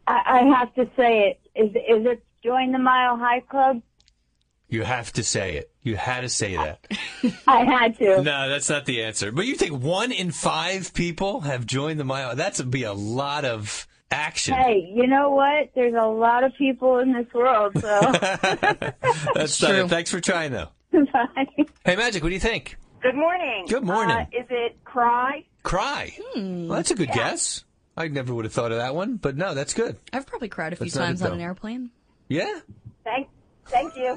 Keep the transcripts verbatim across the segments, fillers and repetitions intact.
I, I have to say it. Is is it Join the Mile High Club? You have to say it. You had to say that. I had to. No, that's not the answer. But you think one in five people have joined the Mile? That's would be a lot of action. Hey, you know what? There's a lot of people in this world, so. That's not it. Thanks for trying, though. Bye. Hey, Magic, what do you think? Good morning. Good morning. Uh, is it Cry? Cry. Hmm. Well, that's a good Yeah. guess. I never would have thought of that one, but no, that's good. I've probably cried a few That's not times it, on though. an airplane. Yeah? Thank, thank you.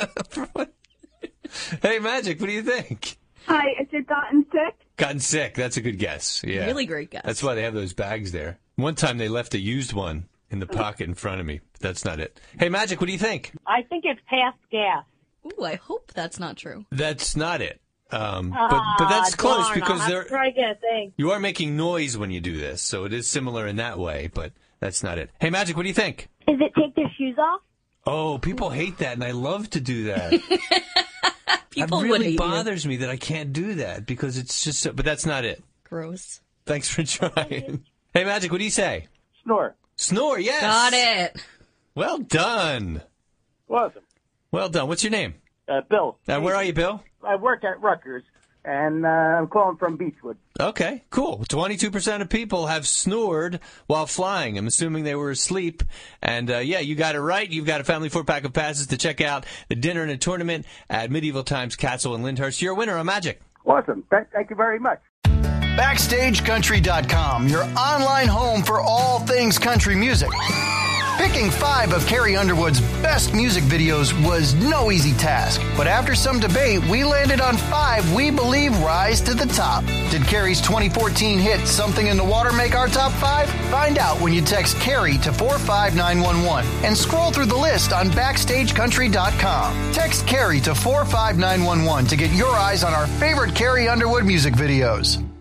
Hey, Magic, what do you think? Hi, is it Gotten Sick? Gotten sick. That's a good guess. Yeah. Really great guess. That's why they have those bags there. One time they left a used one in the pocket in front of me. But that's not it. Hey, Magic, what do you think? I think it's Past Gas. Ooh, I hope that's not true. That's not it. Um, but but that's Ah, close darn, because I'll have they're to try again. Thanks. you are making noise when you do this, so it is similar in that way. But that's not it. Hey, Magic, what do you think? Is it Take Their Shoes Off? Oh, people hate that, and I love to do that. People it would really hate you. bothers me that I can't do that because it's just so, but that's not it. Gross. Thanks for trying. Hey, Magic, what do you say? Snore. Snore, yes. Got it. Well done. Awesome. Well done. What's your name? Uh, Bill. Uh, where are you, Bill? I work at Rutgers, and uh, I'm calling from Beechwood. Okay, cool. twenty-two percent of people have snored while flying. I'm assuming they were asleep. And, uh, yeah, you got it right. You've got a family four-pack of passes to check out the dinner and a tournament at Medieval Times Castle in Lyndhurst. You're a winner on Magic. Awesome. Th- thank you very much. Backstage Country dot com, your online home for all things country music. Picking five of Carrie Underwood's best music videos was no easy task, but after some debate, we landed on five we believe rise to the top. Did Carrie's twenty fourteen hit Something in the Water make our top five? Find out when you text Carrie to four five nine one one and scroll through the list on Backstage Country dot com. Text Carrie to four five nine one one to get your eyes on our favorite Carrie Underwood music videos.